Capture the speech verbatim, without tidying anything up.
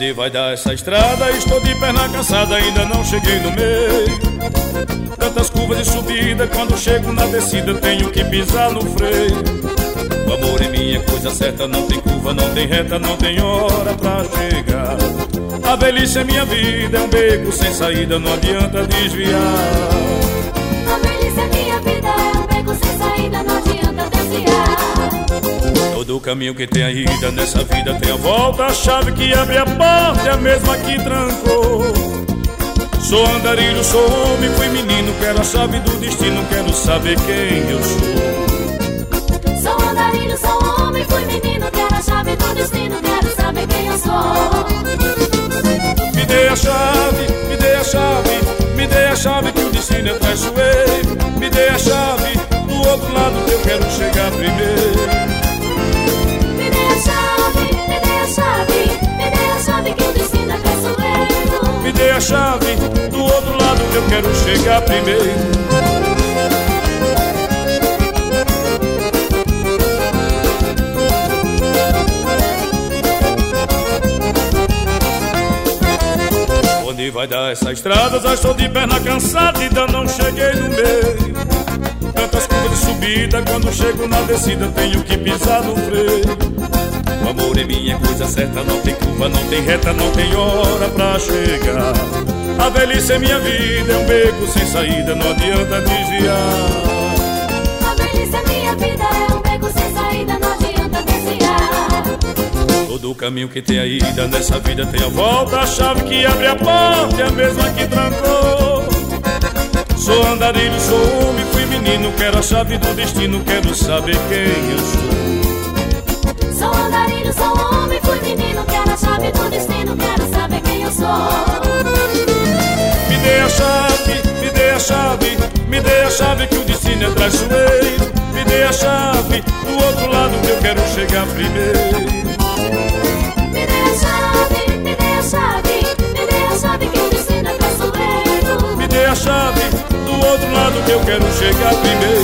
Onde vai dar essa estrada? Estou de perna cansada, ainda não cheguei no meio. Tantas curvas de subida, quando chego na descida tenho que pisar no freio. O amor é minha coisa certa, não tem curva, não tem reta, não tem hora pra chegar. A velhice é minha vida, é um beco sem saída, não adianta desviar. A velhice é minha vida, é um beco sem saída, não adianta desviar. Todo caminho que tem a ida nessa vida tem a volta. A chave que abre a porta é a mesma que trancou. Sou andarilho, sou homem, fui menino, quero a chave do destino, quero saber quem eu sou. Sou andarilho, sou homem, fui menino, quero a chave do destino, quero saber quem eu sou. Me dê a chave, me dê a chave, me dê a chave que o destino é traiçoeiro. Me dê a chave, do outro lado eu quero chegar primeiro. Me dê a chave, me dê a chave, me dê a chave que o destino é traiçoeiro. Me dê a chave, do outro lado eu quero chegar primeiro. Onde vai dar essa estrada? Já estou de perna cansada, ainda não cheguei no meio. Tantas curvas de subida, quando chego na descida tenho que pisar no freio. O amor é minha coisa certa, não tem curva, não tem reta, não tem hora pra chegar. A velhice é minha vida, é um beco sem saída, não adianta desviar. A velhice é minha vida, é um beco sem saída, não adianta desviar. Todo caminho que tem a ida nessa vida tem a volta. A chave que abre a porta é a mesma que trancou. Sou andarilho, sou homem, fui menino, quero a chave do destino, quero saber quem eu sou. Sou andarilho, sou homem, fui menino, quero a chave do destino, quero saber quem eu sou. Me dê a chave, me dê a chave, me dê a chave que o destino é traiçoeiro. Me dê a chave, do outro lado que eu quero chegar primeiro. Me dê a chave, me dê a chave, me dê a chave que o destino é traiçoeiro. Me dê a chave, do outro lado que eu quero chegar primeiro.